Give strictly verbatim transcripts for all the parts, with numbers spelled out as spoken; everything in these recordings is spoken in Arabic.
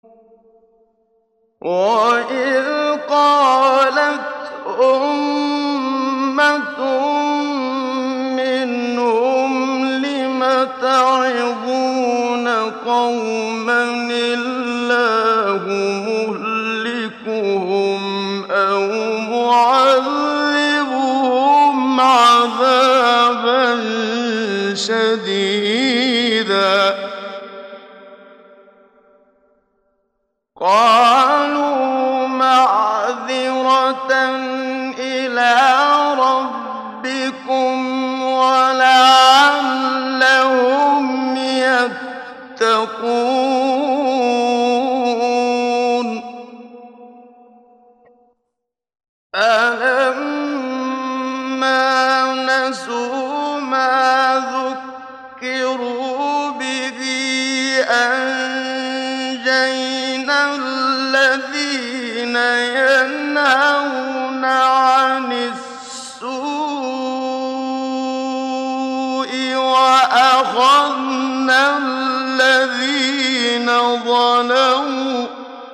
وَإِذْ قَالَتْ أُمَّةٌ مِّنْهُمْ لِمَ تَعِظُونَ قَوْمًا اللَّهُ مُهْلِكُهُمْ أَوْ مُعَذِّبُهُمْ عَذَابًا شَدِيدًا ۖ قَالُوا مَعْذِرَةً إِلَىٰ رَبِّكُمْ وَلَعَلَّهُمْ يَتَّقُونَ فَلَمَّا نَسُوا مَا ذُكِّرُوا بِهِ أَنجَيْنَا الَّذِينَ يَنْهَوْنَ عَنِ السُّوءِ وَأَخَذْنَا الَّذِينَ ظَلَمُوا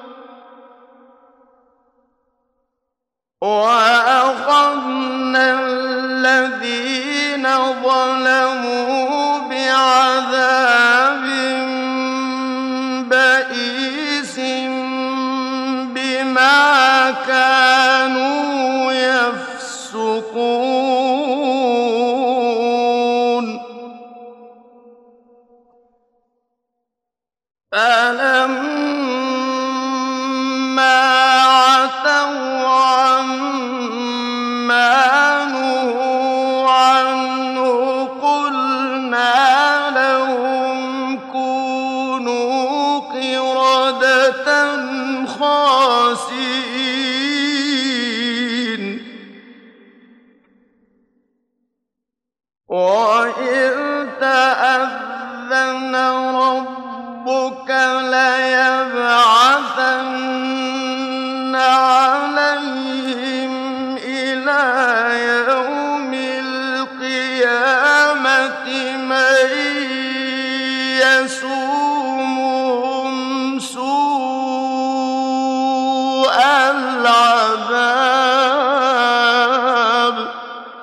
وَأَخَذْنَا الَّذِينَ ظَلَمُوا بِعَذَابٍ بَئِيسٍ بِمَا كَانُوا يَفْسُقُونَ فَلَمَّا عَتَوْا عَمَّا نُهُوا عَنْهُ قُلْنَا لَهُمْ كُونُوا قِرَدَةً خَاسِئِينَ وَإِذْ تَأَذَّنَ رَبُّكَ لَيَبْعَثَنَّ عَلَيْهِمْ إِلَىٰ يَوْمِ الْقِيَامَةِ مَن يَسُومُهُمْ سُوءَ الْعَذَابِ ۗ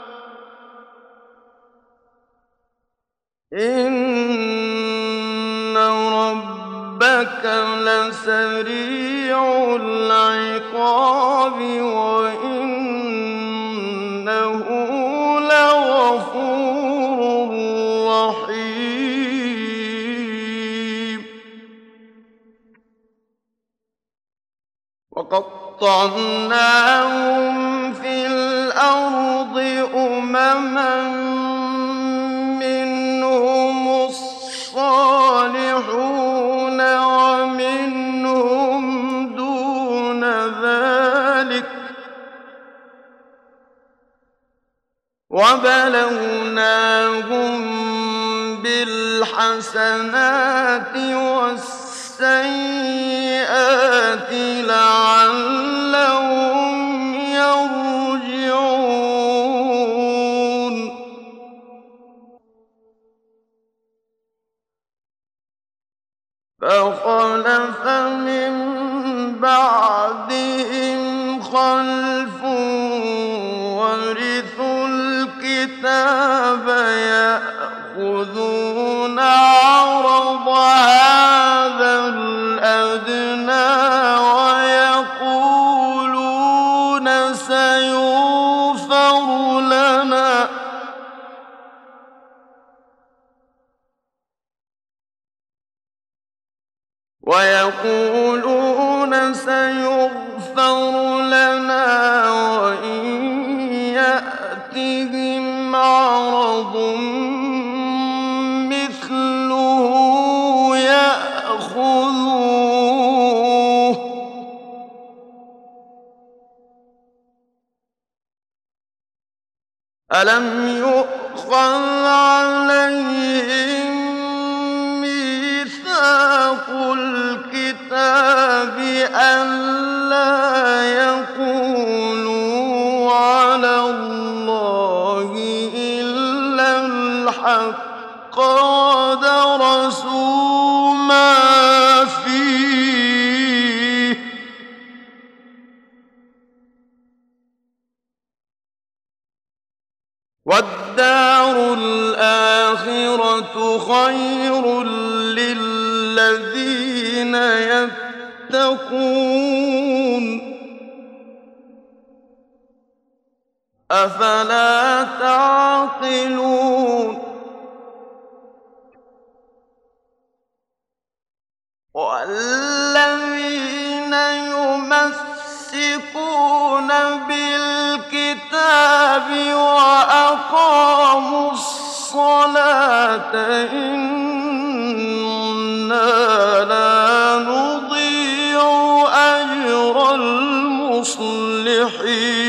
إِنَّ رَبَّكَ لَسَرِيعُ الْعِقَابِ وَإِنَّهُ لَغَفُورٌ رَّحِيمٌ وَقَطَّعْنَاهُمْ فِي الْأَرْضِ أُمَمًا مِّنْهُمُ الصَّالِحُونَ وَمِنْهُمْ دُونَ ذَٰلِكَ ۖ وَبَلَوْنَاهُم بِالْحَسَنَاتِ وَالسَّيِّئَاتِ لَعَلَّهُمْ يَرْجِعُونَ فَخَلَفَ مِن بَعْدِهِمْ خَلْفٌ وَرِثُوا الْكِتَابَ يَأْخُذُونَ عَرَضَ هَٰذَا الْأَدْنَىٰ وَيَقُولُونَ سَيُغْفَرُ لَنَا وَيَقُولُونَ سَيُغْفَرُ لَنَا وَإِن يَأْتِهِمْ عَرَضٌ مِّثْلُهُ يَأْخُذُوهُ ۚ أَلَمْ يُؤْخَذْ عَلَيْهِم مِّيثَاقُ الْكِتَابِ أَن لَّا يَقُولُوا عَلَى اللَّهِ إِلَّا الْحَقَّ وَدَرَسُوا مَا فِيهِ وَالدَّارُ الْآخِرَةُ خَيْرٌ لِّلَّذِينَ يَتَّقُونَ ۗ أَفَلَا تَعْقِلُونَ وَالَّذِينَ يُمَسِّكُونَ بِالْكِتَابِ وَأَقَامُوا الصَّلَاةَ إِنَّا لَا نُضِيعُ أَجْرَ الْمُصْلِحِينَ